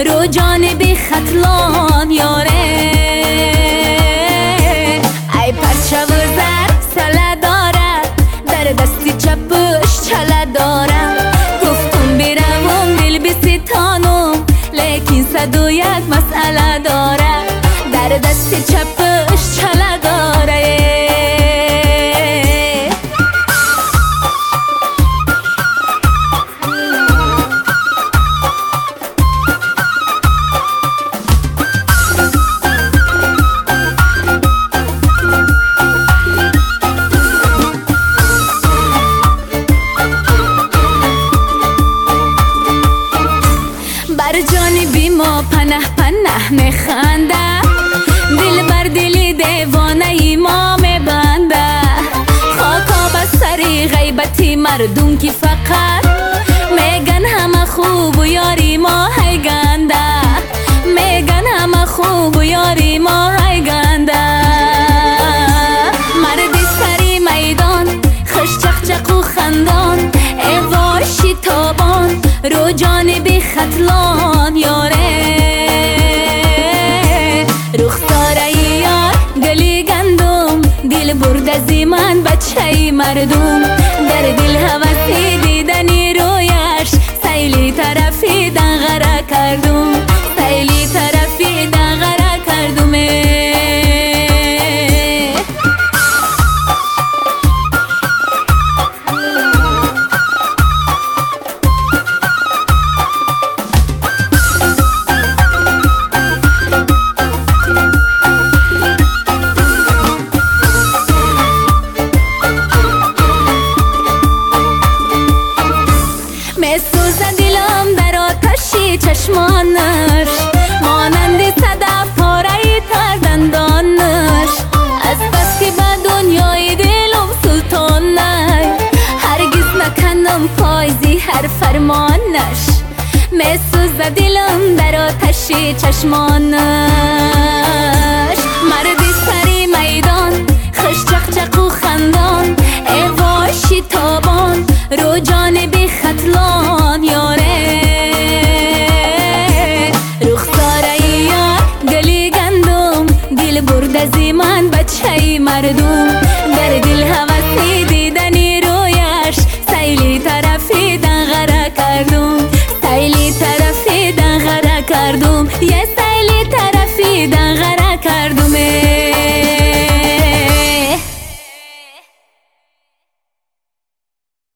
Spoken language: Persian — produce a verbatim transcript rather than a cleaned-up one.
رو جانب خطلان یاره. ای پرچه و زر سله داره، در دستی چپش چله داره. گفتم بیروم دل بستانم، لیکن صد و یک مسئله داره. در دستی چپش چله داره. بر جانبی ما پنه پنه میخنده، دل بر دل دیوانه ای ما میبنده. خاکا به سری غیبتی مردم که فقط میگن همه خوب و یاری ما های گنده. میگن همه خوب و یاری ما های گنده. مرد سری میدان خوش چقچق و خندان، ای وای شتابان رو جانب خطلان یاره. رخساره یار گلی گندم، دل برد از من بچه مردم. در دل هوسی دیدنی رویش، سیلی طرفی دنغره کردم. سیلی طرفی دنغره کردم. میسوزه دلم در آتشی چشمانش، مانند صدف پاره تر دندانش. از بس که به دنیای دلم سلطان نی، هرگز نکنم پایزی هر فرمانش. میسوزه دلم در آتشی چشمانش. مرد سری میدان خوش چقچق و خندان، ای وای شتابان رو جانب خطلان یاره. رخساره یار گلی گندم، دل برد از من بچه مردم. در دل هوا